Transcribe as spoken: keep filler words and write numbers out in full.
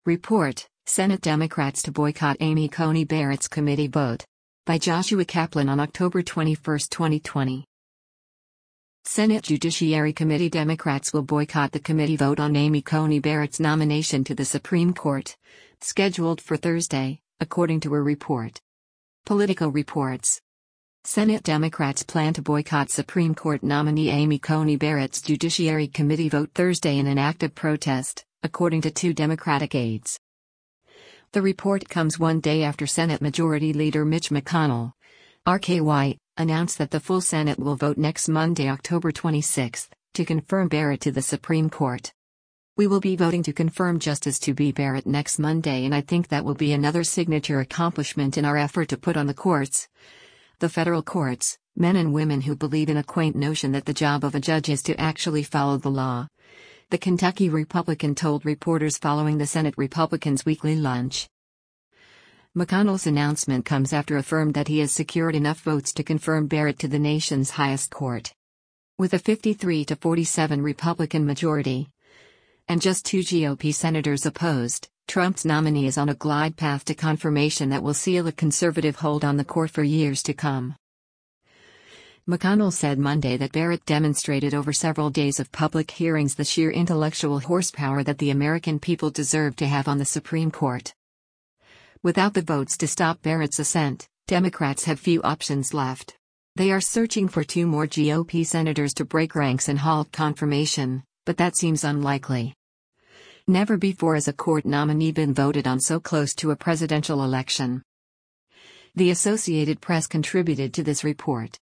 Report: Senate Democrats to boycott Amy Coney Barrett's committee vote. By Joshua Kaplan on October twenty-first, twenty twenty. Senate Judiciary Committee Democrats will boycott the committee vote on Amy Coney Barrett's nomination to the Supreme Court, scheduled for Thursday, according to a report. Politico reports. Senate Democrats plan to boycott Supreme Court nominee Amy Coney Barrett's Judiciary Committee vote Thursday in an act of protest, according to two Democratic aides. The report comes one day after Senate Majority Leader Mitch McConnell, R K Y, announced that the full Senate will vote next Monday, October twenty-sixth, to confirm Barrett to the Supreme Court. "We will be voting to confirm Justice to be Barrett next Monday, and I think that will be another signature accomplishment in our effort to put on the courts, the federal courts, men and women who believe in a quaint notion that the job of a judge is to actually follow the law," the Kentucky Republican told reporters following the Senate Republicans' weekly lunch. McConnell's announcement comes after affirmed that he has secured enough votes to confirm Barrett to the nation's highest court. With a fifty-three to forty-seven Republican majority and just two G O P senators opposed, Trump's nominee is on a glide path to confirmation that will seal a conservative hold on the court for years to come. McConnell said Monday that Barrett demonstrated over several days of public hearings the sheer intellectual horsepower that the American people deserve to have on the Supreme Court. Without the votes to stop Barrett's ascent, Democrats have few options left. They are searching for two more G O P senators to break ranks and halt confirmation, but that seems unlikely. Never before has a court nominee been voted on so close to a presidential election. The Associated Press contributed to this report.